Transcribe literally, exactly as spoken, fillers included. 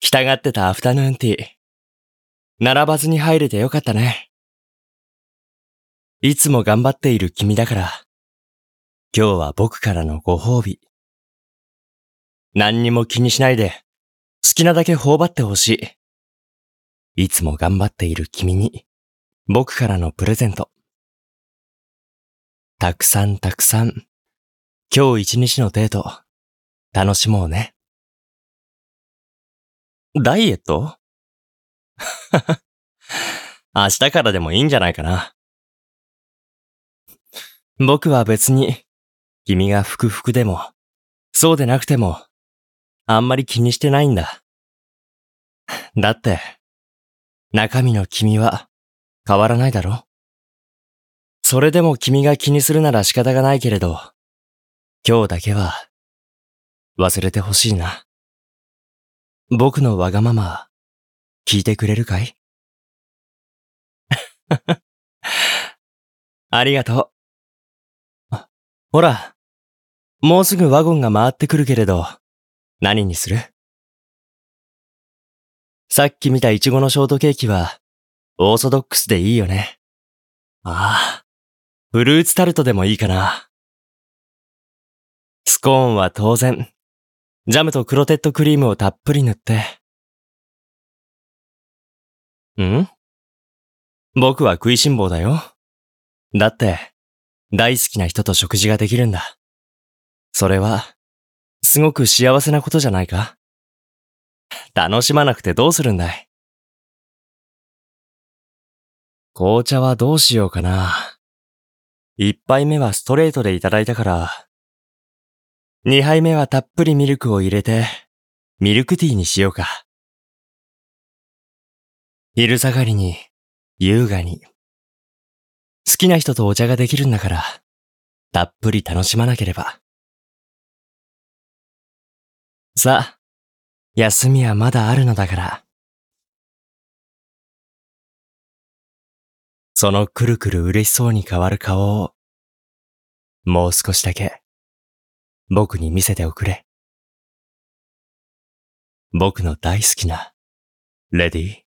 来たがってたアフタヌーンティー。並ばずに入れてよかったね。いつも頑張っている君だから、今日は僕からのご褒美。何にも気にしないで、好きなだけ頬張ってほしい。いつも頑張っている君に、僕からのプレゼント。たくさんたくさん、今日一日のデート、楽しもうね。ダイエット？明日からでもいいんじゃないかな。僕は別に、君がふくふくでも、そうでなくても、あんまり気にしてないんだ。だって、中身の君は変わらないだろ。それでも君が気にするなら仕方がないけれど、今日だけは忘れてほしいな。僕のわがまま、聞いてくれるかい？ありがとう。あ、ほら、もうすぐワゴンが回ってくるけれど、何にする？さっき見たイチゴのショートケーキは、オーソドックスでいいよね。ああ、フルーツタルトでもいいかな。スコーンは当然、ジャムとクロテッドクリームをたっぷり塗って。ん？僕は食いしん坊だよ。だって、大好きな人と食事ができるんだ。それは、すごく幸せなことじゃないか？楽しまなくてどうするんだい？紅茶はどうしようかな。一杯目はストレートでいただいたから、二杯目はたっぷりミルクを入れて、ミルクティーにしようか。昼下がりに、優雅に。好きな人とお茶ができるんだから、たっぷり楽しまなければ。さあ、休みはまだあるのだから。そのくるくる嬉しそうに変わる顔を、もう少しだけ、僕に見せておくれ。僕の大好きな、レディー。